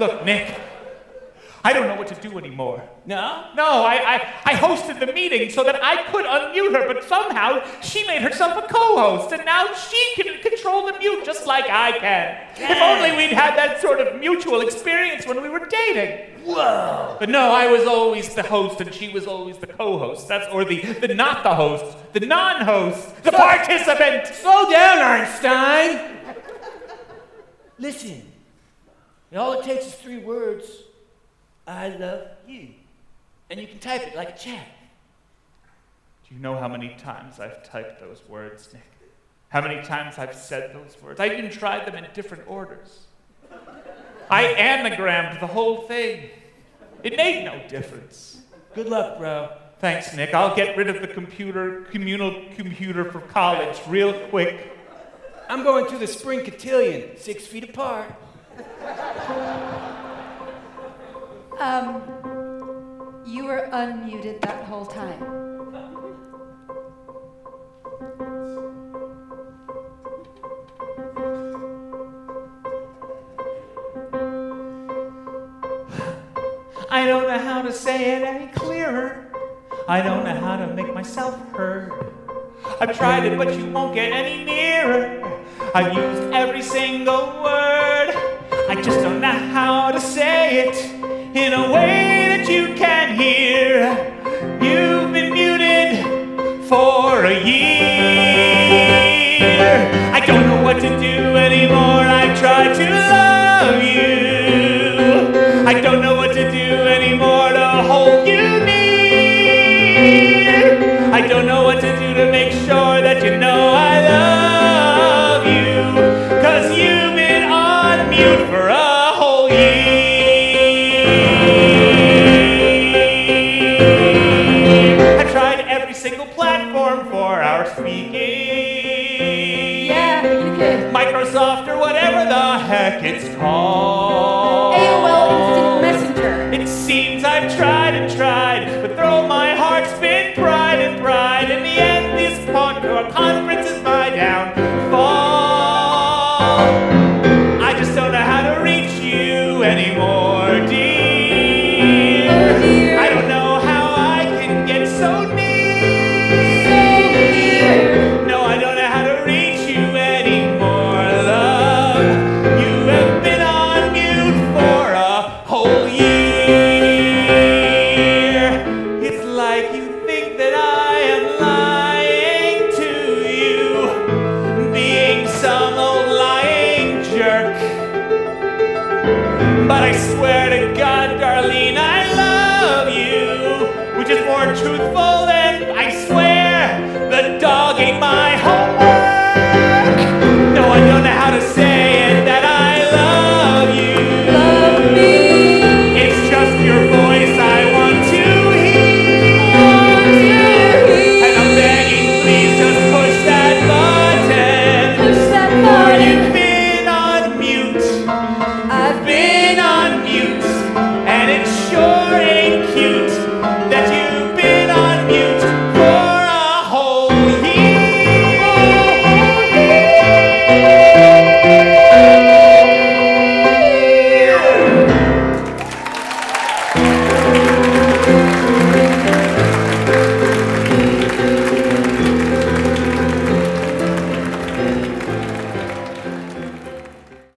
Look, Nick, I don't know what to do anymore. No? No, I hosted the meeting so that I could unmute her, but somehow she made herself a co-host, and now she can control the mute just like I can. Yeah. If only we'd had that sort of mutual experience when we were dating. Whoa. But no, I was always the host, and she was always the co-host. Or the not the host, the non-host, the participant. Slow down, Einstein. Listen, all it takes is 3 words. I love you. And you can type it like a chat. Do you know how many times I've typed those words, Nick? How many times I've said those words? I even tried them in different orders. I anagrammed the whole thing. It made no difference. Good luck, bro. Thanks, Nick. I'll get rid of the communal computer for college real quick. I'm going to the spring cotillion, 6 feet apart. You were unmuted that whole time. I don't know how to say it any clearer. I don't know how to make myself heard. I've tried it, but you won't get any nearer. I've used every single word. I just don't know how to say it in a way that you can hear. You've been muted for a year. I don't know what to do anymore. I've tried to love you. I don't know what to do anymore to hold you near. I don't know what to do to make sure that you know I love you. 'Cause you've been on mute for a whole year. I've tried every single platform for our speaking. Yeah, you did. Microsoft or whatever the heck it's called. AOL Instant Messenger. It seems I've tried and tried, but through my heart's been pride and pride. In the end, this conference is my downfall. I just don't know how to reach you anymore, dear. Oh, dear. I don't know how I can get so near. No, I don't know how to reach you anymore, love. You have been on mute for a whole year. It's like you think that I am lying to you, being some old lying jerk. But I swear to God, Darlene, I love you, which is more truthful than